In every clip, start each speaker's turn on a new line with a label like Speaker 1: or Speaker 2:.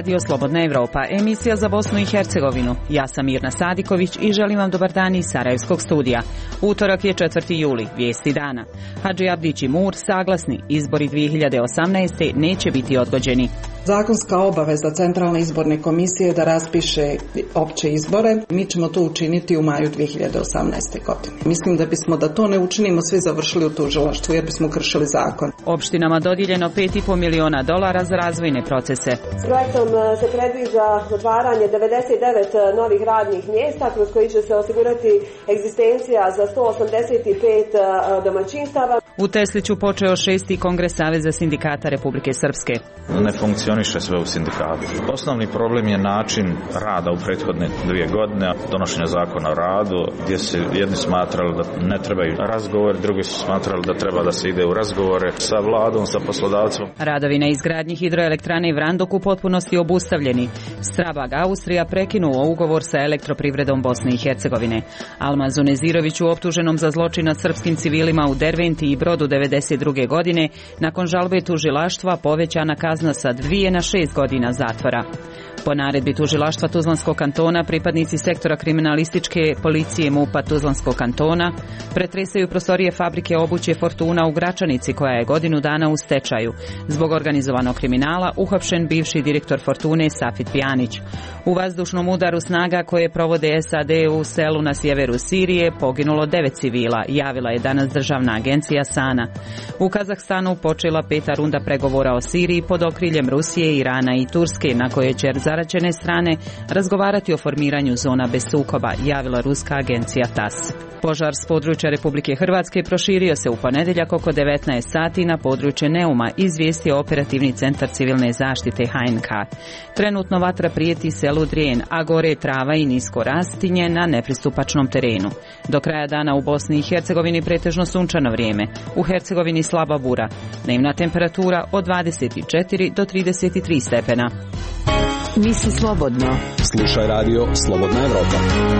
Speaker 1: radio Slobodna Evropa, emisija za Bosnu i Hercegovinu. Ja sam Mirna Sadiković i želim vam dobar dan iz Sarajevskog studija. Utorak je 4. juli, vijesti dana. Hadži Abdić i Mur saglasni, izbori 2018. neće biti odgođeni.
Speaker 2: Zakonska obaveza Centralne izborne komisije da raspiše opće izbore, mi ćemo to učiniti u maju 2018. godine. Mislim da to ne učinimo, svi završili u tužilaštvu jer bismo kršili zakon.
Speaker 1: Opštinama dodijeljeno $5,5 miliona za razvojne procese.
Speaker 3: S projektom se predviđa otvaranje 99 novih radnih mjesta kroz koji će se osigurati egzistencija za 185 domaćinstava.
Speaker 1: U Tesliću počeo 6. kongres Saveza sindikata Republike Srpske.
Speaker 4: Ne funkcioniše sve u sindikatu. Osnovni problem je način rada u prethodne 2 godine, donošenja zakona o radu, gdje se jedni smatrali da ne trebaju razgovor, drugi su smatrali da treba da se ide u razgovore sa vladom, sa poslodavcom.
Speaker 1: Radovi na izgradnji hidroelektrane Vrandok u potpunosti obustavljeni. Strabag Austrija prekinuo ugovor sa Elektroprivredom Bosne i Hercegovine. Almazu Neziroviću, optuženom za zločin nad srpskim civilima u Derventi i Brodu 1992. godine, nakon žalbe tužilaštva povećana kazna sa 2 na 6 godina zatvora. Po naredbi tužilaštva Tuzlanskog kantona, pripadnici sektora kriminalističke policije MUP-a Tuzlanskog kantona pretresaju prostorije fabrike obuće Fortuna u Gračanici, koja je godinu dana u stečaju. Zbog organizovanog kriminala uhapšen bivši direktor Fortune Safit Pjanić. U vazdušnom udaru snaga koje provode SAD u selu na sjeveru Sirije poginulo 9 civila, javila je danas državna agencija SANA. U Kazahstanu počela 5. runda pregovora o Siriji pod okriljem Rusije, Irana i Turske, na koje će zaraćene strane razgovarati o formiranju zona bez sukoba, javila ruska agencija TASS. Požar s područja Republike Hrvatske proširio se u ponedjeljak oko 19 sati na područje Neuma, izvijestio operativni centar civilne zaštite HNK. Trenutno vatra prijeti selu Drijen, a gore trava i nisko rastinje na nepristupačnom terenu. Do kraja dana u Bosni i Hercegovini pretežno sunčano vrijeme. U Hercegovini slaba bura. Dnevna temperatura od 24 do 33 stepena.
Speaker 5: Misli slobodno.
Speaker 6: Slušaj radio Slobodna Evropa.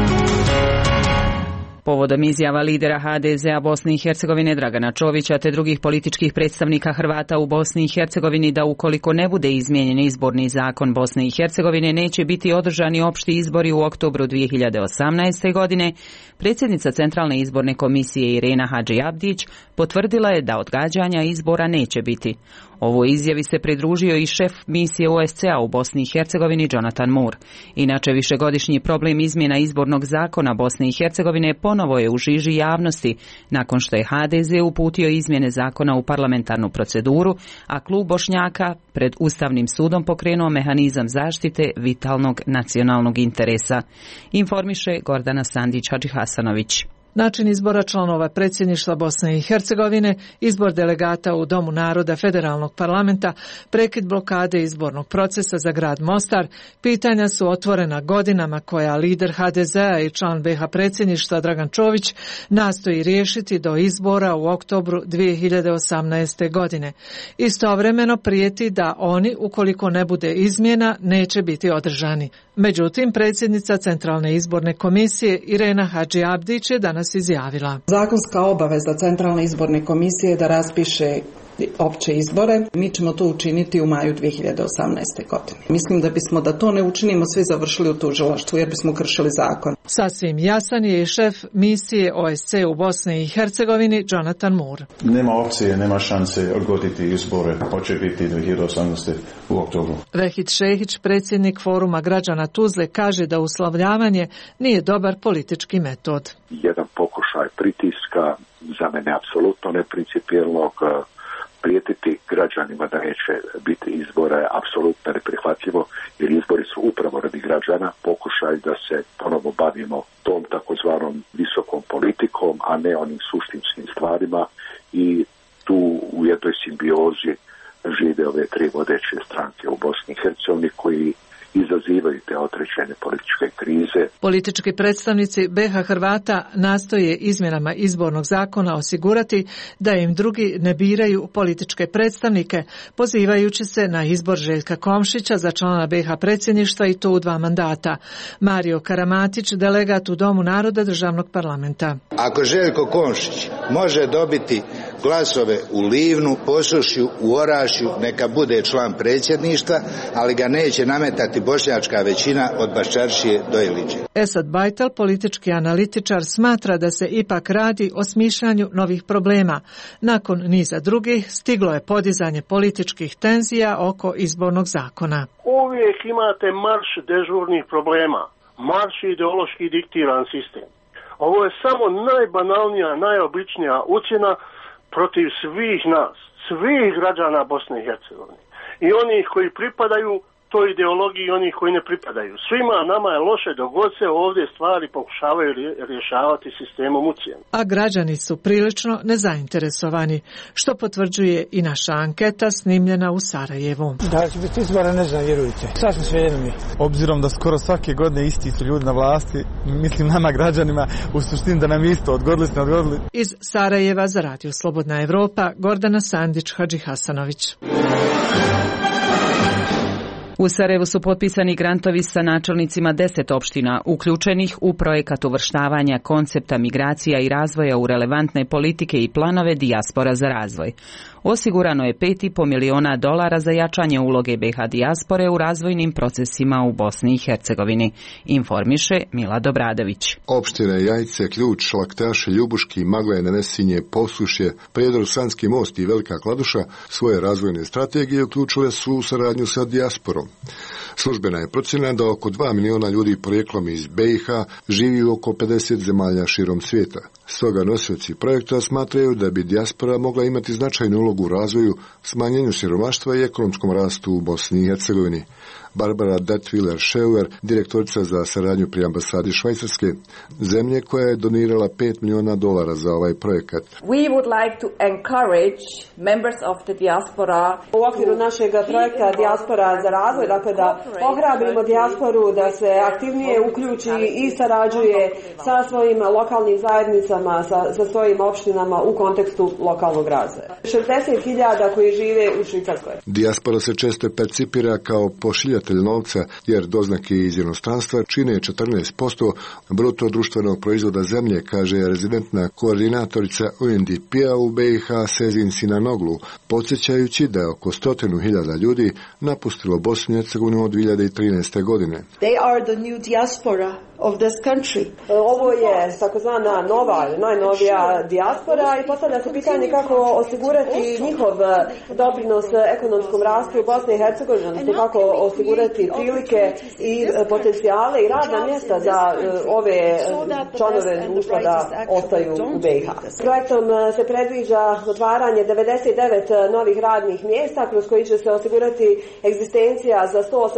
Speaker 1: Povodom izjava lidera HDZ-a Bosne i Hercegovine Dragana Čovića te drugih političkih predstavnika Hrvata u Bosni i Hercegovini da ukoliko ne bude izmijenjen izborni zakon Bosne i Hercegovine neće biti održani opšti izbori u oktobru 2018. godine, predsjednica Centralne izborne komisije Irena Hadži Abdić potvrdila je da odgađanja izbora neće biti. Ovoj izjavi se pridružio i šef misije OSCE-a u Bosni i Hercegovini Jonathan Moore. Inače, višegodišnji problem izmjena izbornog zakona Bosne i Hercegovine ponovo je u žiži javnosti nakon što je HDZ uputio izmjene zakona u parlamentarnu proceduru, a klub Bošnjaka pred Ustavnim sudom pokrenuo mehanizam zaštite vitalnog nacionalnog interesa. Informiše Gordana Sandić-Hadžihasanović.
Speaker 7: Način izbora članova predsjedništva Bosne i Hercegovine, izbor delegata u Domu naroda Federalnog parlamenta, prekid blokade izbornog procesa za grad Mostar, pitanja su otvorena godinama koja lider HDZ-a i član BiH predsjedništva Dragan Čović nastoji riješiti do izbora u oktobru 2018. godine. Istovremeno prijeti da oni, ukoliko ne bude izmjena, neće biti održani. Međutim, predsjednica Centralne izborne komisije Irena Hadži Abdić je danas izjavila.
Speaker 2: Zakonska obaveza Centralne izborne komisije da raspiše opće izbore, mi ćemo to učiniti u maju 2018. godine. Mislim da to ne učinimo, svi završili u tužilaštvu jer bismo kršili zakon.
Speaker 7: Sasvim jasan je i šef misije OSCE u Bosni i Hercegovini Jonathan Moore.
Speaker 8: Nema opcije, nema šanse odgoditi izbore, hoće biti 2018. u oktobru.
Speaker 7: Vehid Šehić, predsjednik Foruma građana Tuzle, kaže da uslovljavanje nije dobar politički metod.
Speaker 9: Jedan pokušaj pritiska, za mene apsolutno neprincipijelnog, prijetiti građanima da neće biti izbora je apsolutno neprihvatljivo, jer izbori su upravo radi građana, pokušaj da se ponovo bavimo tom takozvanom visokom politikom, a ne onim suštinskim stvarima, i tu u jednoj simbiozi žive ove 3 vodeće stranke u Bosni i Hercegovini koji izazivaju te određene političke krize.
Speaker 7: Politički predstavnici BiH Hrvata nastoje izmjenama izbornog zakona osigurati da im drugi ne biraju političke predstavnike, pozivajući se na izbor Željka Komšića za člana BiH predsjedništva i to u 2 mandata. Mario Karamatić, delegat u Domu naroda Državnog parlamenta.
Speaker 10: Ako Željko Komšić može dobiti glasove u Livnu, Posušju, u Orašju, neka bude član predsjedništva, ali ga neće nametati bošnjačka većina od Baščaršije do Iliđe.
Speaker 7: Esad Bajtal, politički analitičar, smatra da se ipak radi o smišljanju novih problema. Nakon niza drugih stiglo je podizanje političkih tenzija oko izbornog zakona.
Speaker 11: Uvijek imate marš dežurnih problema, marš ideološki diktiran sistem. Ovo je samo najbanalnija, najobičnija ucjena protiv svih nas, svih građana Bosne i Hercegovine. I onih koji pripadaju toj ideologiji i onih koji ne pripadaju. Svima nama je loše dok god se ovdje stvari pokušavaju rješavati sistemom ucjene. A
Speaker 7: građani su prilično nezainteresovani, što potvrđuje i naša anketa snimljena u Sarajevu.
Speaker 12: Da će biti izbora, ne znam, vjerujte. Sasvim svejedno mi. Obzirom da skoro svake godine isti su ljudi na vlasti, mislim nama građanima, u suštini da nam isto odgodili.
Speaker 7: Iz Sarajeva za Radio Slobodna Evropa, Gordana Sandić, Hadži Hasanović.
Speaker 1: U Sarajevu su potpisani grantovi sa načelnicima 10 opština uključenih u projekat uvrštavanja koncepta migracija i razvoja u relevantne politike i planove dijaspora za razvoj. Osigurano je $5,5 miliona za jačanje uloge BiH dijaspore u razvojnim procesima u Bosni i Hercegovini, informiše Milad Obradović.
Speaker 13: Opštine Jajce, Ključ, Šlaktaše, Ljubuški, Maglajne, Nesinje, Posušje, Prijedor, Sanski most i Velika Kladuša svoje razvojne strategije uključile su u saradnju sa dijasporom. Službena je procjena da oko 2 miliona ljudi porijeklom iz BiH živi u oko 50 zemalja širom svijeta. Stoga nosioci projekta smatraju da bi dijaspora mogla imati značajnu ulogu u razvoju, smanjenju siromaštva i ekonomskom rastu u Bosni i Hercegovini. Barbara Detwiller-Scheuer, direktorica za saradnju pri ambasadi Švajcarske, zemlje koja je donirala $5 miliona za ovaj projekat.
Speaker 14: We would like to encourage members of the diaspora
Speaker 3: u okviru našeg projekta Dijaspora za razvoj, dakle da ohrabrimo dijasporu da se aktivnije uključi i sarađuje sa svojim lokalnim zajednicama, sa svojim opštinama u kontekstu lokalnog razvoja. 60.000 koji žive u Švicarskoj.
Speaker 13: Dijaspora se često percipira kao pošiljatelj novca, jer doznake iz inostranstva čine 14% bruto društvenog proizvoda zemlje, kaže rezidentna koordinatorica UNDP-a u BiH Sezin Sinanoglu, podsjećajući da je oko 100.000 ljudi napustilo Bosnu i Hercegovinu od 2013. godine.
Speaker 14: They are the new diaspora of this country.
Speaker 3: Ovo je takozvana najnovija dijaspora i postavlja se pitanje kako osigurati njihov doprinos ekonomskom rastu u Bosni i Hercegovini, odnosno kako osigurati prilike i potencijale i radna mjesta za ove članove društva da ostaju u BiH. Projektom se predviđa otvaranje 99 novih radnih mjesta kroz koji će se osigurati egzistencija za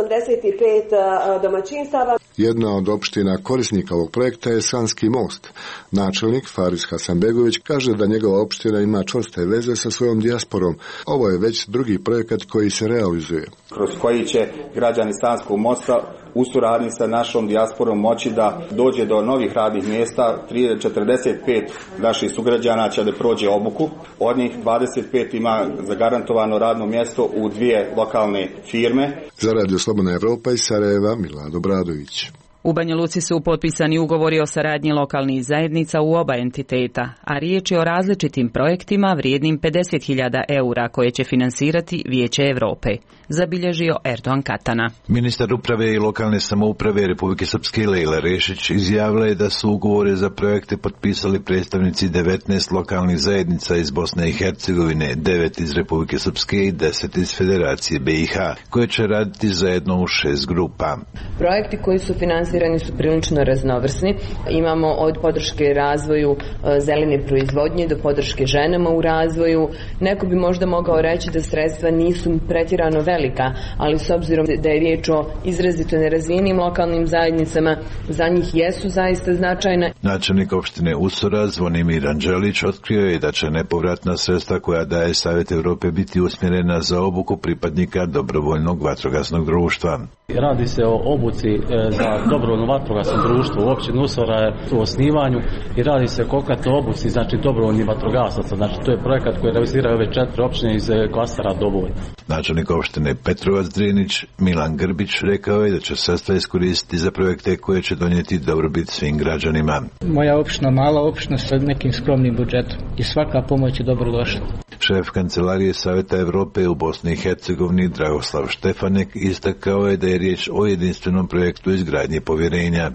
Speaker 3: 185 domaćinstava.
Speaker 13: Jedna od opština korisnika ovog projekta je Sanski most. Načelnik Faris Hasanbegović kaže da njegova opština ima čvrste veze sa svojom dijasporom. Ovo je već drugi projekat koji se realizuje.
Speaker 15: Kroz koji će građani Sanskog mosta u suradnji sa našom dijasporom moći da dođe do novih radnih mjesta. 45 naših sugrađana će da prođe obuku. Od njih 25 ima zagarantovano radno mjesto u 2 lokalne firme.
Speaker 13: Za Radio Slobodna Evropa iz Sarajeva, Milad Obradović.
Speaker 1: U Banja Luci su potpisani ugovori o saradnji lokalnih zajednica u oba entiteta, a riječ je o različitim projektima vrijednim €50.000 koje će finansirati Vijeće Europe, zabilježio Erdogan Katana.
Speaker 16: Ministar uprave i lokalne samouprave Republike Srpske Lejla Rešić izjavila je da su ugovore za projekte potpisali predstavnici 19 lokalnih zajednica iz Bosne i Hercegovine, 9 iz Republike Srpske i 10 iz Federacije BiH, koje će raditi zajedno u 6 grupa.
Speaker 17: Projekti koji su finansirani su prilično raznovrsni. Imamo od podrške razvoju zelene proizvodnje do podrške ženama u razvoju. Neko bi možda mogao reći da sredstva nisu pretjerano velika, ali s obzirom da je riječ o izrazito nerazvijenim lokalnim zajednicama, za njih jesu zaista značajna.
Speaker 16: Načelnik opštine Usora Zvonimir Anđelić otkrio je da će nepovratna sredstva koja daje Savjet Europe biti usmjerena za obuku pripadnika dobrovoljnog vatrogasnog društva.
Speaker 18: Radi se o obuci za dobrovoljno dobrovoljno vatrogasno društvo u općini Usora je u osnivanju i radi se o konkretnoj obuci, znači dobrovoljnih vatrogasaca. Znači to je projekat koji realiziraju ove 4 općine iz klastera Doboj.
Speaker 16: Načelnik opštine Petrovac Drinić Milan Grbić rekao je da će sredstva iskoristiti za projekte koje će donijeti dobrobit svim građanima.
Speaker 19: Moja opština, mala opština sa nekim skromnim budžetom i svaka pomoć je dobrodošla.
Speaker 16: Šef Kancelarije Saveta Evrope u Bosni i Hercegovini Dragoslav Štefanek istakao je da je riječ o jedinstvenom projektu izgradnje povjerenja.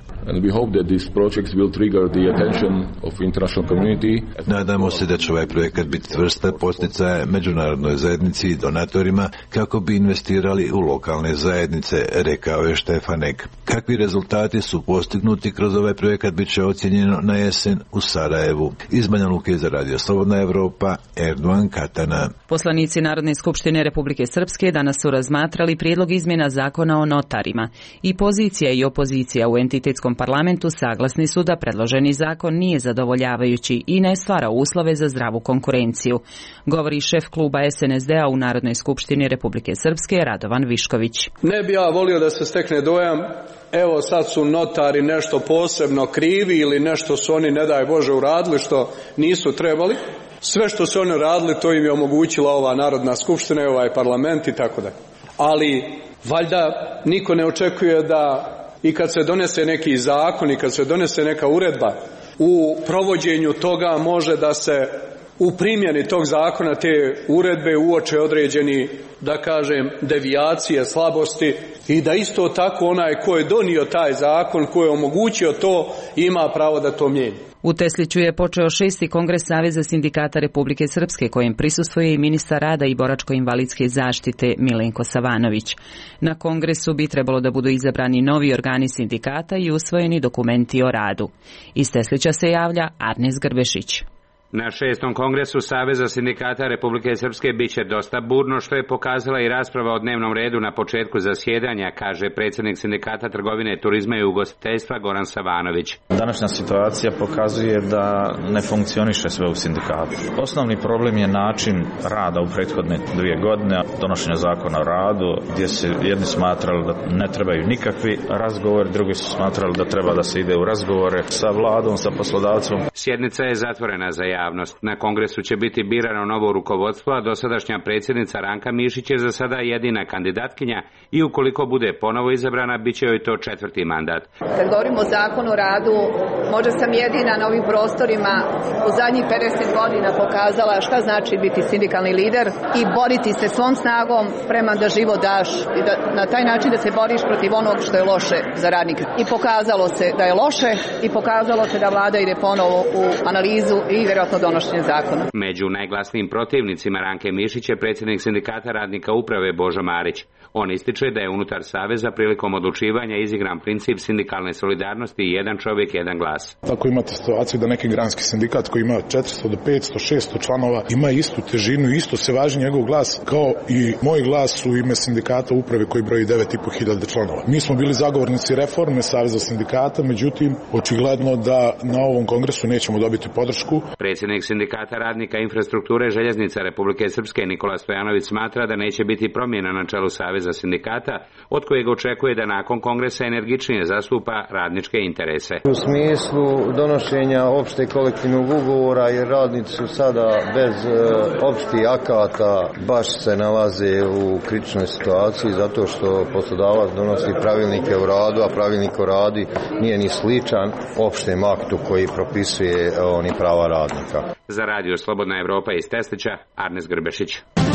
Speaker 16: Nadamo se da će ovaj projekat biti vrsta poticaja međunarodnoj zajednici i donatorima kako bi investirali u lokalne zajednice, rekao je Štefanek. Kakvi rezultati su postignuti kroz ovaj projekat bit će ocjenjeno na jesen u Sarajevu. Iz Banja Luke za Radio Slobodna Evropa, Erdogan Katana.
Speaker 1: Poslanici Narodne skupštine Republike Srpske danas su razmatrali prijedlog izmjena zakona o notarima. I pozicija i opozicija u entitetskom parlamentu saglasni su da predloženi zakon nije zadovoljavajući i ne stvara uslove za zdravu konkurenciju, govori šef kluba SNSD-a u Narodnoj skupštini Republike Srpske Radovan Višković.
Speaker 20: Ne bi ja volio da se stekne dojam, evo sad su notari nešto posebno krivi ili nešto su oni, ne daj Bože, uradili što nisu trebali. Sve što su oni radili, to im je omogućila ova Narodna skupština i ovaj parlament i tako dalje. Ali valjda niko ne očekuje da i kad se donese neki zakon i kad se donese neka uredba, u provođenju toga može da se u primjeni tog zakona, te uredbe, uoče određeni, da kažem, devijacije, slabosti i da isto tako onaj ko je donio taj zakon, ko je omogućio to, ima pravo da to mijenja.
Speaker 1: U Tesliću je počeo 6. kongres Saveza sindikata Republike Srpske, kojem prisustvuje i ministar rada i boračko-invalidske zaštite Milenko Savanović. Na kongresu bi trebalo da budu izabrani novi organi sindikata i usvojeni dokumenti o radu. Iz Teslića se javlja Arnes Grbešić.
Speaker 21: Na 6. kongresu Saveza sindikata Republike Srpske biće dosta burno, što je pokazala i rasprava o dnevnom redu na početku zasjedanja, kaže predsjednik sindikata trgovine, turizma i ugostiteljstva Goran Savanović.
Speaker 4: Današnja situacija pokazuje da ne funkcioniše sve u sindikatu. Osnovni problem je način rada u prethodne 2 godine, donošenja zakona o radu, gdje se jedni smatrali da ne trebaju nikakvi razgovori, drugi su smatrali da treba da se ide u razgovore sa vladom, sa poslodavcom.
Speaker 21: Sjednica je zatvorena za javnost. Na kongresu će biti birano novo rukovodstvo, a dosadašnja predsjednica Ranka Mišić je za sada jedina kandidatkinja i ukoliko bude ponovo izabrana, bit će joj to 4. mandat.
Speaker 22: Kad govorimo o zakonu o radu, možda sam jedina na ovim prostorima u zadnjih 50 godina pokazala šta znači biti sindikalni lider i boriti se svom snagom spreman da život daš i da na taj način da se boriš protiv onog što je loše za radnika. I pokazalo se da je loše i pokazalo se da vlada ide ponovo u analizu i vjerojatno donošenje zakona.
Speaker 21: Među najglasnijim protivnicima Ranke Mišić je predsjednik sindikata radnika uprave Božo Marić. On ističe da je unutar Saveza prilikom odlučivanja izigran princip sindikalne solidarnosti i jedan čovjek, jedan glas.
Speaker 23: Tako imate situaciju da neki granski sindikat koji ima 400 do 500, 600 članova ima istu težinu, isto se važi njegov glas kao i moj glas u ime sindikata uprave koji broji 9.500 članova. Mi smo bili zagovornici reforme Saveza sindikata, međutim očigledno da na ovom kongresu nećemo dobiti podršku.
Speaker 21: Predsjednik sindikata radnika infrastrukture željeznica Republike Srpske Nikola Stojanović smatra da neće biti promjena na čelu Saveza sindikata, od kojeg očekuje da nakon kongresa energičnije zastupa radničke interese.
Speaker 24: U smislu donošenja opšte kolektivnog ugovora, jer radnici su sada bez opštih akata baš se nalaze u kritičnoj situaciji zato što poslodavac donosi pravilnike o radu, a pravilnik o radu nije ni sličan opštem aktu koji propisuje oni prava radnika.
Speaker 21: Za Radio Slobodna Evropa iz Teslića, Arnes Grbešić.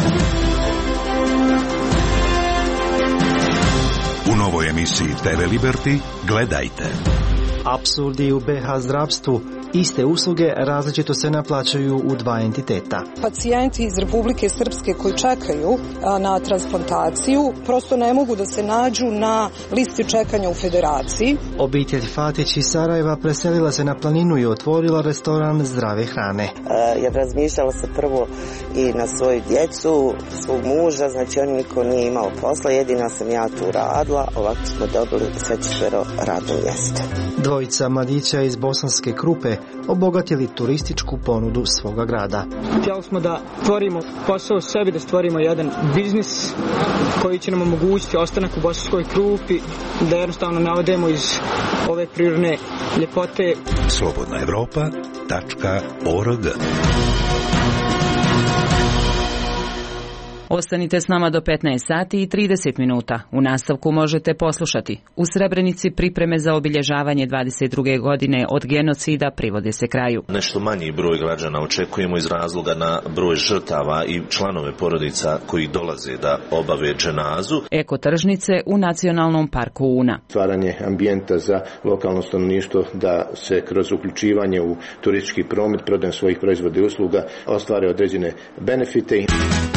Speaker 25: U novoj emisiji TV Liberty gledajte.
Speaker 26: Apsurdi u BH zdravstvu. Iste usluge različito se naplaćuju u 2 entiteta.
Speaker 27: Pacijenti iz Republike Srpske koji čekaju na transplantaciju prosto ne mogu da se nađu na listi čekanja u Federaciji.
Speaker 26: Obitelj Fatić iz Sarajeva preselila se na planinu i otvorila restoran zdrave hrane.
Speaker 28: Ja razmišljala se prvo i na svoju djecu, svog muža, znači on niko nije imao posla, jedina sam ja tu radila, ovako smo dobili sve 4 radno mjesto.
Speaker 26: Dvojica mladića iz Bosanske Krupe obogatili turističku ponudu svoga grada.
Speaker 2: Htjeli smo da stvorimo posao sebi, da stvorimo jedan biznis koji će nam omogućiti ostanak u Bosanskoj Krupi, da jednostavno navodemo iz ove prirodne ljepote.
Speaker 25: slobodnaevropa.org.
Speaker 1: Ostanite s nama do 15 sati i 30 minuta. U nastavku možete poslušati. U Srebrenici pripreme za obilježavanje 22. godine od genocida privode se kraju.
Speaker 5: Nešto manji broj građana očekujemo iz razloga na broj žrtava i članove porodica koji dolaze da obave dženazu.
Speaker 1: Ekotržnice u Nacionalnom parku Una.
Speaker 6: Stvaranje ambijenta za lokalno stanovništvo da se kroz uključivanje u turistički promet, prodajom svojih proizvoda i usluga ostvare određene benefite.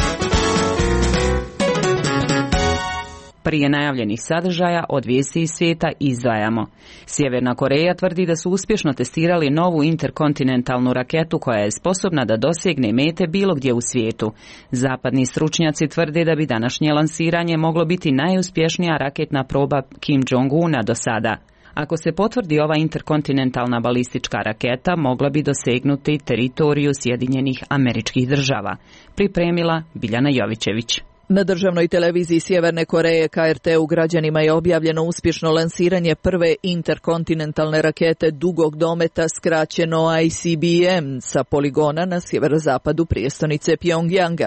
Speaker 1: Prije najavljenih sadržaja od vijesti iz svijeta izdvajamo. Sjeverna Koreja tvrdi da su uspješno testirali novu interkontinentalnu raketu koja je sposobna da dosegne mete bilo gdje u svijetu. Zapadni stručnjaci tvrde da bi današnje lansiranje moglo biti najuspješnija raketna proba Kim Jong-una do sada. Ako se potvrdi ova interkontinentalna balistička raketa, mogla bi dosegnuti teritoriju Sjedinjenih Američkih Država. Pripremila Biljana Jovićević.
Speaker 8: Na državnoj televiziji Sjeverne Koreje KRT-u građanima je objavljeno uspješno lansiranje prve interkontinentalne rakete dugog dometa, skraćeno ICBM, sa poligona na sjeverozapadu prijestolnice Pjongjanga.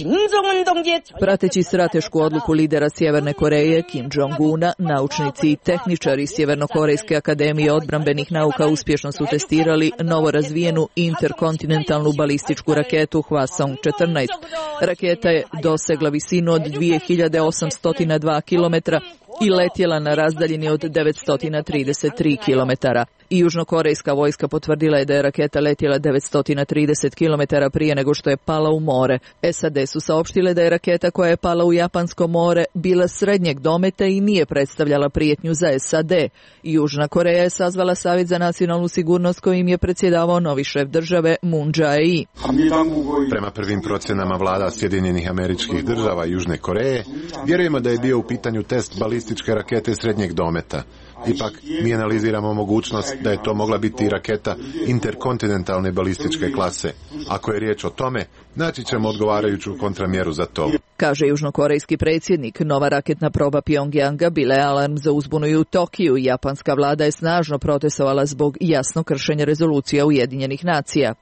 Speaker 8: Prateći stratešku odluku lidera Sjeverne Koreje Kim Jong-una, naučnici i tehničari Sjevernokorejske akademije odbrambenih nauka uspješno su testirali novo razvijenu interkontinentalnu balističku raketu Hwasong-14. Raketa je dosegla visinu od 2802 km i letjela na razdaljini od 933 km. I južnokorejska vojska potvrdila je da je raketa letjela 930 km prije nego što je pala u more. SAD su saopštile da je raketa koja je pala u Japansko more bila srednjeg dometa i nije predstavljala prijetnju za SAD. Južna Koreja je sazvala Savjet za nacionalnu sigurnost kojim je predsjedavao novi šef države Moon Jae-in.
Speaker 9: Prema prvim procjenama vlada Sjedinjenih Američkih Država i Južne Koreje, vjerujemo da je bio u pitanju test balističke rakete srednjeg dometa. Ipak, mi analiziramo mogućnost da je to mogla biti raketa interkontinentalne balističke klase. Ako je riječ o tome, naći ćemo odgovarajuću kontramjeru za to.
Speaker 8: Kaže južnokorejski predsjednik, nova raketna proba Pjongjanga bila je alarm za uzbunu i u Tokiju. Japanska vlada je snažno protestovala zbog jasno kršenja rezolucija Ujedinjenih nacija.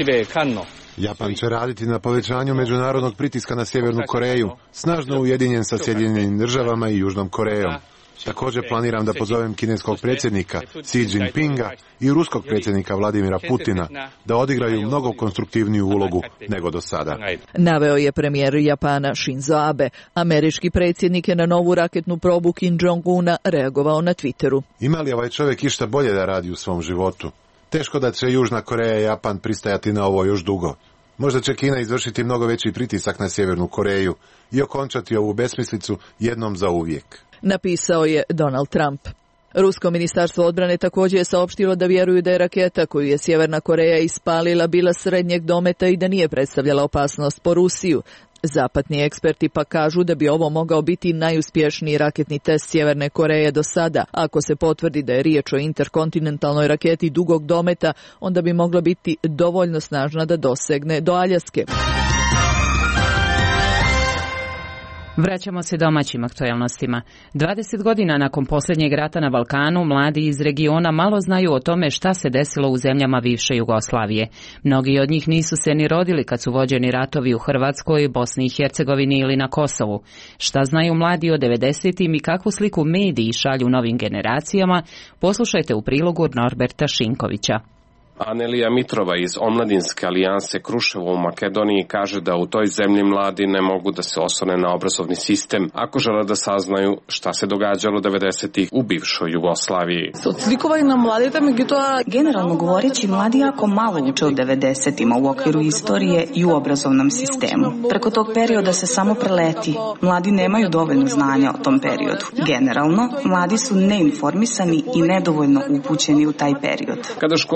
Speaker 9: Japan će raditi na povećanju međunarodnog pritiska na Sjevernu Koreju, snažno ujedinjen sa Sjedinjenim Državama i Južnom Korejom. Također planiram da pozovem kineskog predsjednika Xi Jinpinga i ruskog predsjednika Vladimira Putina da odigraju mnogo konstruktivniju ulogu nego do sada.
Speaker 8: Naveo je premijer Japana Shinzo Abe. Američki predsjednik je na novu raketnu probu Kim Jong-una reagovao na Twitteru.
Speaker 9: Ima li ovaj čovjek išta bolje da radi u svom životu? Teško da će Južna Koreja i Japan pristajati na ovo još dugo. Možda će Kina izvršiti mnogo veći pritisak na Sjevernu Koreju i okončati ovu besmislicu jednom za uvijek.
Speaker 8: Napisao je Donald Trump. Rusko ministarstvo odbrane također je saopštilo da vjeruju da je raketa koju je Sjeverna Koreja ispalila bila srednjeg dometa i da nije predstavljala opasnost po Rusiju. Zapadni eksperti pa kažu da bi ovo mogao biti najuspješniji raketni test Sjeverne Koreje do sada. Ako se potvrdi da je riječ o interkontinentalnoj raketi dugog dometa, onda bi mogla biti dovoljno snažna da dosegne do Aljaske.
Speaker 1: Vraćamo se domaćim aktualnostima. 20 godina nakon posljednjeg rata na Balkanu, mladi iz regiona malo znaju o tome šta se desilo u zemljama bivše Jugoslavije. Mnogi od njih nisu se ni rodili kad su vođeni ratovi u Hrvatskoj, Bosni i Hercegovini ili na Kosovu. Šta znaju mladi o 90-im i kakvu sliku mediji šalju novim generacijama, poslušajte u prilogu Norberta Šinkovića.
Speaker 10: Anelija Mitrova iz Omladinske alijanse Kruševo u Makedoniji kaže da u toj zemlji mladi ne mogu da se oslone na obrazovni sistem ako žele da saznaju šta se događalo 90-ih u bivšoj Jugoslaviji.
Speaker 11: Generalno govoreći, mladi jako malo uče o 90-ima u okviru istorije i u obrazovnom sistemu. Preko tog perioda se samo preleti. Mladi nemaju dovoljno znanja o tom periodu. Generalno, mladi su neinformisani i nedovoljno upućeni u taj period.
Speaker 10: Kada školski sistem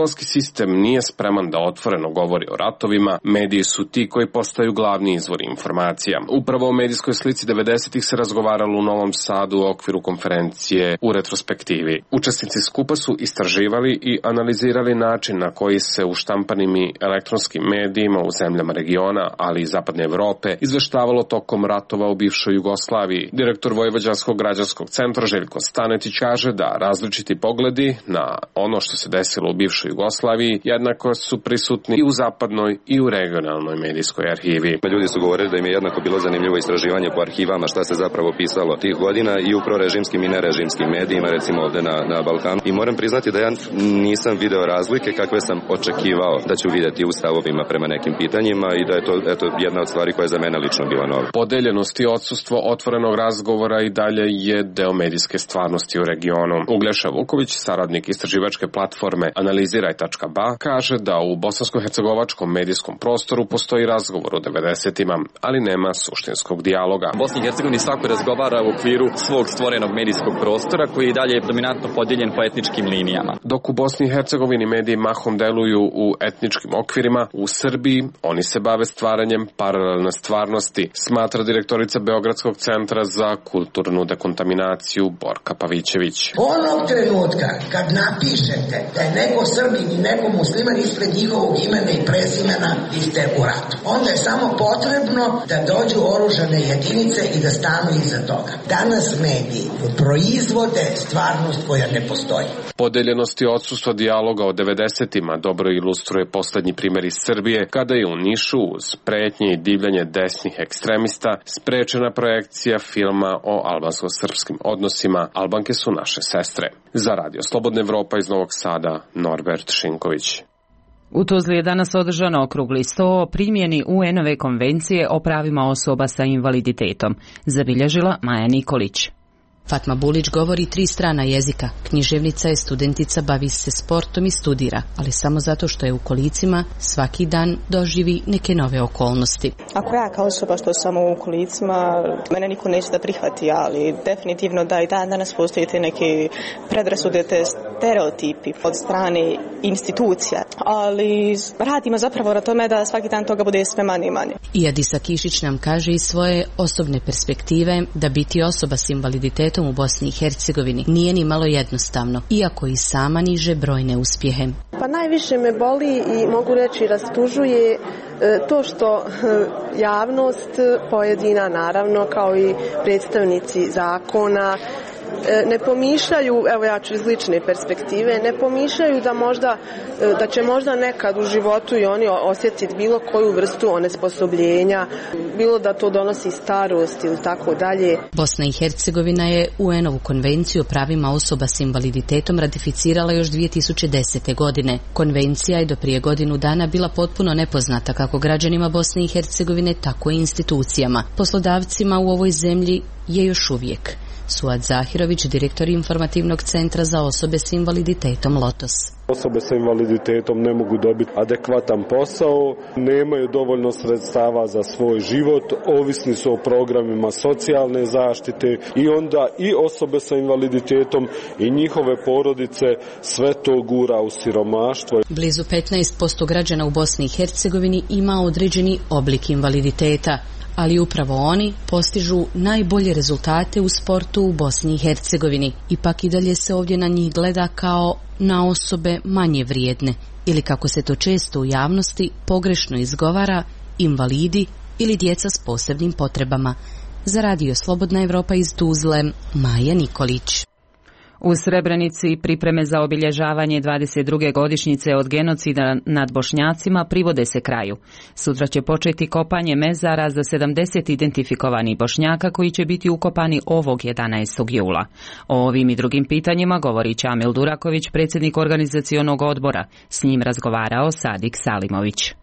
Speaker 10: sistem nije spreman da otvoreno govori o ratovima, mediji su ti koji postaju glavni izvori informacija. Upravo o medijskoj slici 90-ih se razgovaralo u Novom Sadu u okviru konferencije u retrospektivi. Učesnici skupa su istraživali i analizirali način na koji se u štampanim i elektronskim medijima u zemljama regiona, ali i Zapadne Evrope, izveštavalo tokom ratova u bivšoj Jugoslaviji. Direktor Vojvođanskog građanskog centra Željko Stanetić kaže da različiti pogledi na ono što se desilo u bivšoj Jugoslaviji jednako su prisutni i u zapadnoj i u regionalnoj medijskoj arhivi.
Speaker 3: Ljudi su govorili da im je jednako bilo zanimljivo istraživanje po arhivama šta se zapravo pisalo tih godina i u prorežimskim i nerežimskim medijima, recimo ovde na Balkanu. I moram priznati da ja nisam video razlike kakve sam očekivao da ću vidjeti u stavovima prema nekim pitanjima i da je to jedna od stvari koja je za mene lično bila nova.
Speaker 10: Podeljenost i odsustvo otvorenog razgovora i dalje je deo medijske stvarnosti u regionu. Uglješa Vuković, saradnik istraživačke platforme Analiziraj.ba, kaže da u bosansko-hercegovačkom medijskom prostoru postoji razgovor o 90-ima, ali nema suštinskog dijaloga.
Speaker 7: U Bosni i Hercegovini svako razgovara u okviru svog stvorenog medijskog prostora koji je dalje dominantno podijeljen po etničkim linijama.
Speaker 10: Dok u Bosni i Hercegovini mediji mahom deluju u etničkim okvirima, u Srbiji oni se bave stvaranjem paralelne stvarnosti, smatra direktorica Beogradskog centra za kulturnu dekontaminaciju Borka Pavićević.
Speaker 12: Onog trenutka kad napišete da je neko Srbin i neko musliman ispred njihovog imena i prezimena, vi ste u ratu. Onda je samo potrebno da dođu oružane jedinice i da stanu iza toga. Danas mediji proizvode stvarnost koja ne postoji.
Speaker 10: Podeljenost i odsustvo dijaloga o 90-ima dobro ilustruje poslednji primjer iz Srbije, kada je u Nišu uz pretnje i divljanje desnih ekstremista sprečena projekcija filma o albansko-srpskim odnosima Albanke su naše sestre. Za Radio Slobodna Evropa iz Novog Sada, Norbert Šinković.
Speaker 1: U Tuzli je danas održan okrugli sto o primjeni UN-ove konvencije o pravima osoba sa invaliditetom, zabilježila Maja Nikolić.
Speaker 13: Fatma Bulić govori 3 strana jezika, književnica je, studentica, bavi se sportom i studira, ali samo zato što je u kolicima svaki dan doživi neke nove okolnosti.
Speaker 14: Ako ja kao osoba što sam u kolicima, mene niko neće da prihvati, ali definitivno da i danas postoji te neke predrasude, te stereotipi od strane institucija, ali radimo zapravo na tome da svaki dan toga bude sve manje i manje.
Speaker 13: I Adisa Kišić nam kaže iz svoje osobne perspektive da biti osoba s invaliditetom u Bosni i Hercegovini nije ni malo jednostavno, iako i sama niže brojne uspjehe.
Speaker 15: Pa najviše me boli i mogu reći rastužuje to što javnost pojedina, naravno, kao i predstavnici zakona, ne pomišljaju, evo ja ću iz lične perspektive, ne pomišljaju da će možda nekad u životu i oni osjetiti bilo koju vrstu onesposobljenja, bilo da to donosi starost ili tako dalje.
Speaker 13: Bosna i Hercegovina je UN-ovu konvenciju o pravima osoba s invaliditetom ratificirala još 2010. godine. Konvencija je do prije godinu dana bila potpuno nepoznata kako građanima Bosne i Hercegovine, tako i institucijama. Poslodavcima u ovoj zemlji je još uvijek. Suad Zahirović, direktor informativnog centra za osobe s invaliditetom Lotos.
Speaker 17: Osobe sa invaliditetom ne mogu dobiti adekvatan posao, nemaju dovoljno sredstava za svoj život, ovisni su o programima socijalne zaštite i onda i osobe sa invaliditetom i njihove porodice sve to gura u siromaštvo.
Speaker 13: Blizu 15% građana u Bosni i Hercegovini ima određeni oblik invaliditeta, ali upravo oni postižu najbolje rezultate u sportu u Bosni i Hercegovini. Ipak i dalje se ovdje na njih gleda kao na osobe manje vrijedne ili, kako se to često u javnosti pogrešno izgovara, invalidi ili djeca s posebnim potrebama. Za Radio Slobodna Evropa iz Tuzle, Maja Nikolić.
Speaker 1: U Srebrenici pripreme za obilježavanje 22. godišnjice od genocida nad Bošnjacima privode se kraju. Sutra će početi kopanje mezara za 70 identifikovanih Bošnjaka koji će biti ukopani ovog 11. jula. O ovim i drugim pitanjima govori Čamil Duraković, predsjednik organizacionog odbora. S njim razgovarao Sadik Salimović.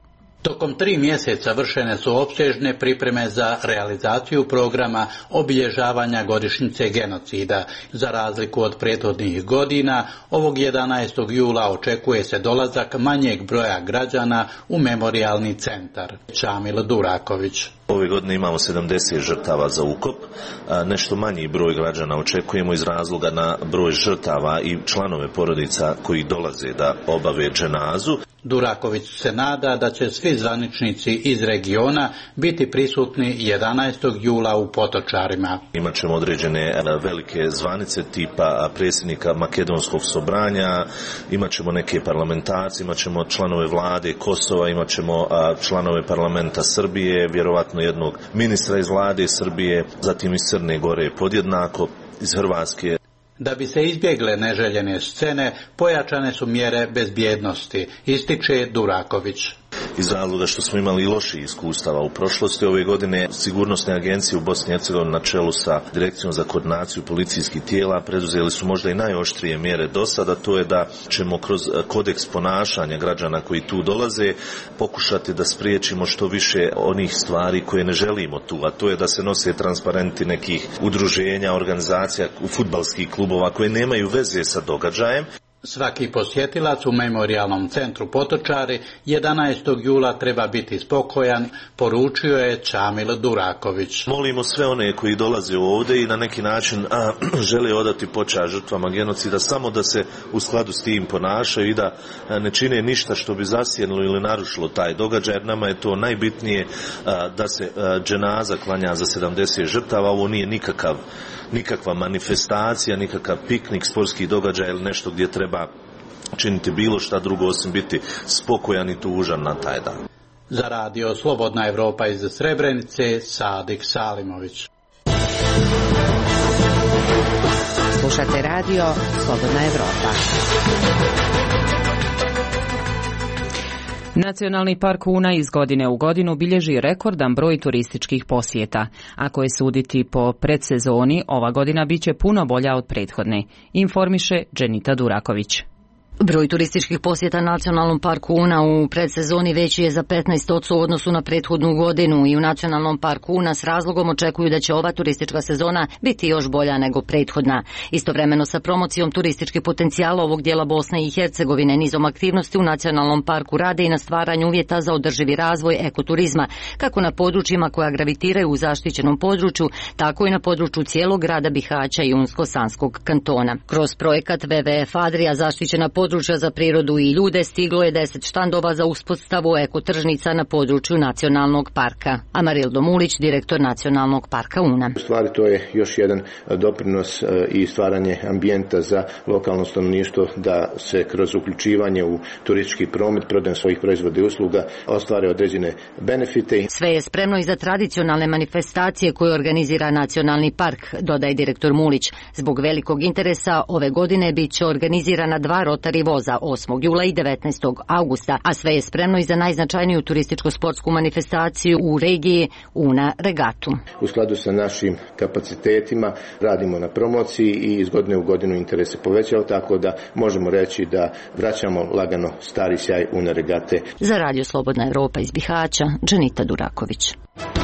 Speaker 4: Tokom 3 mjeseca vršene su opsežne pripreme za realizaciju programa obilježavanja godišnjice genocida. Za razliku od prethodnih godina, ovog 11. jula očekuje se dolazak manjeg broja građana u memorijalni centar. Čamil Duraković.
Speaker 5: Ove godine imamo 70 žrtava za ukop, nešto manji broj građana očekujemo iz razloga na broj žrtava i članove porodica koji dolaze da obave dženazu.
Speaker 4: Duraković se nada da će svi zvaničnici iz regiona biti prisutni 11. jula u Potočarima.
Speaker 5: Imaćemo određene velike zvanice tipa predsjednika Makedonskog sobranja, imaćemo neke parlamentarce, imaćemo članove vlade Kosova, imaćemo članove parlamenta Srbije, vjerovatno jednog ministra iz vlade Srbije, zatim iz Crne Gore podjednako, iz Hrvatske.
Speaker 4: Da bi se izbjegle neželjene scene, pojačane su mjere bezbjednosti, ističe Duraković.
Speaker 5: Iz razloga što smo imali loših iskustava u prošlosti, ove godine sigurnosne agencije u Bosni i Hercegovini na čelu sa Direkcijom za koordinaciju policijskih tijela preduzeli su možda i najoštrije mjere do sada, to je da ćemo kroz kodeks ponašanja građana koji tu dolaze pokušati da spriječimo što više onih stvari koje ne želimo tu, a to je da se nose transparenti nekih udruženja, organizacija, fudbalskih klubova koje nemaju veze sa događajem.
Speaker 4: Svaki posjetilac u memorijalnom centru Potočari 11. jula treba biti spokojan, poručio je Čamil Duraković.
Speaker 5: Molimo sve one koji dolaze ovdje i na neki način žele odati počast žrtvama genocida, samo da se u skladu s tim ponašaju i da ne čine ništa što bi zasjenilo ili narušilo taj događaj, jer nama je to najbitnije da se dženaza klanja za 70 žrtava. Ovo nije nikakva manifestacija, nikakav piknik, sportski događaj ili nešto gdje treba činiti bilo šta drugo osim biti spokojan i tužan na taj dan.
Speaker 4: Za radio Slobodna Evropa iz Srebrenice, Sadik Salimović.
Speaker 16: Slušate radio Slobodna Evropa.
Speaker 1: Nacionalni park Una iz godine u godinu bilježi rekordan broj turističkih posjeta. Ako je suditi po predsezoni, ova godina biće puno bolja od prethodne, informiše Dženita Duraković.
Speaker 18: Broj turističkih posjeta Nacionalnom parku Una u predsezoni veći je za 15% u odnosu na prethodnu godinu i u Nacionalnom parku Una s razlogom očekuju da će ova turistička sezona biti još bolja nego prethodna. Istovremeno sa promocijom turističkih potencijala ovog dijela Bosne i Hercegovine nizom aktivnosti u Nacionalnom parku rade i na stvaranju uvjeta za održivi razvoj ekoturizma, kako na područjima koja gravitiraju u zaštićenom području, tako i na području cijelog grada Bihaća i Unsko-Sanskog kantona. Kroz projekat WWF Adria zaštićena područja za prirodu i ljude stiglo je 10 štandova za uspostavu ekotržnica na području Nacionalnog parka. Amarildo Mulić, direktor Nacionalnog parka Una.
Speaker 6: U stvari to je još jedan doprinos i stvaranje ambijenta za lokalno stanovništvo da se kroz uključivanje u turistički promet, prodajom svojih proizvoda i usluga ostvare određene benefite.
Speaker 18: Sve je spremno i za tradicionalne manifestacije koje organizira Nacionalni park, dodaje direktor Mulić. Zbog velikog interesa ove godine bit će organizirana 2 rotari voza 8. jula i 19. augusta, a sve je spremno i za najznačajniju turističko-sportsku manifestaciju u regiji Una regatu.
Speaker 6: U skladu sa našim kapacitetima radimo na promociji i iz godine u godinu interes se povećao, tako da možemo reći da vraćamo lagano stari sjaj Una regate.
Speaker 18: Za radio Slobodna Evropa iz Bihaća, Dženita Duraković.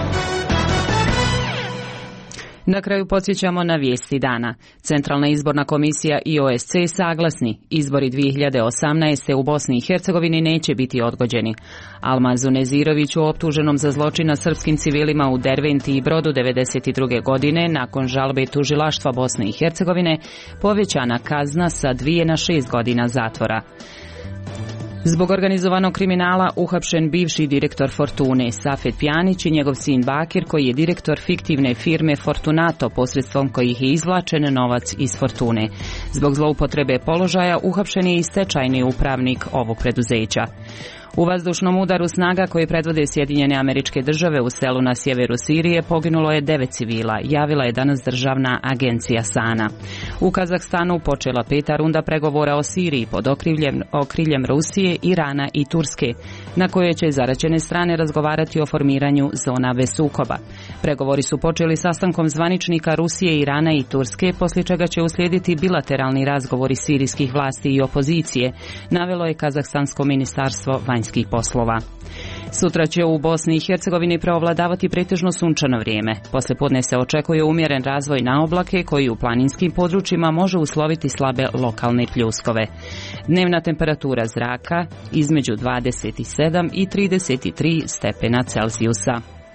Speaker 1: Na kraju podsjećamo na vijesti dana. Centralna izborna komisija i OSC saglasni. Izbori 2018. u Bosni i Hercegovini neće biti odgođeni. Almazu Neziroviću, optuženom za zločin nad srpskim civilima u Derventi i Brodu 1992. godine, nakon žalbe tužilaštva Bosne i Hercegovine, povećana kazna sa 2 na 6 godina zatvora. Zbog organizovanog kriminala uhapšen bivši direktor Fortune Safet Pjanić i njegov sin Bakir, koji je direktor fiktivne firme Fortunato, posredstvom kojih je izvlačen novac iz Fortune. Zbog zloupotrebe položaja uhapšen je i stečajni upravnik ovog preduzeća. U vazdušnom udaru snaga koje predvode Sjedinjene Američke Države u selu na sjeveru Sirije poginulo je 9 civila, javila je danas državna agencija SANA. U Kazahstanu počela 5. runda pregovora o Siriji pod okriljem Rusije, Irana i Turske, na kojoj će zaraćene strane razgovarati o formiranju zona bez sukoba. Pregovori su počeli sastankom zvaničnika Rusije, Irana i Turske, poslije čega će uslijediti bilateralni razgovori sirijskih vlasti i opozicije, navelo je Kazahstansko ministarstvo vanjskih poslova. Sutra će u Bosni i Hercegovini preovladavati pretežno sunčano vrijeme. Poslijepodne se očekuje umjeren razvoj na oblake koji u planinskim područjima može usloviti slabe lokalne pljuskove. Dnevna temperatura zraka između 27 i 33 stepena Celzijusa.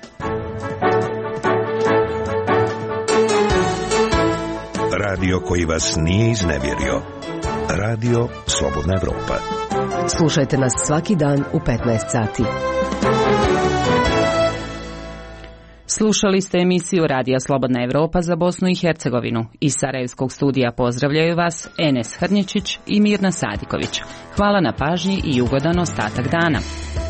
Speaker 25: Radio koji vas nije iznevjerio. Radio Slobodna Evropa.
Speaker 19: Slušajte nas svaki dan u 15 sati.
Speaker 1: Slušali ste emisiju Radija Slobodna Evropa za Bosnu i Hercegovinu. Iz Sarajevskog studija pozdravljaju vas Enes Hrnječić i Mirna Sadiković. Hvala na pažnji i ugodan ostatak dana.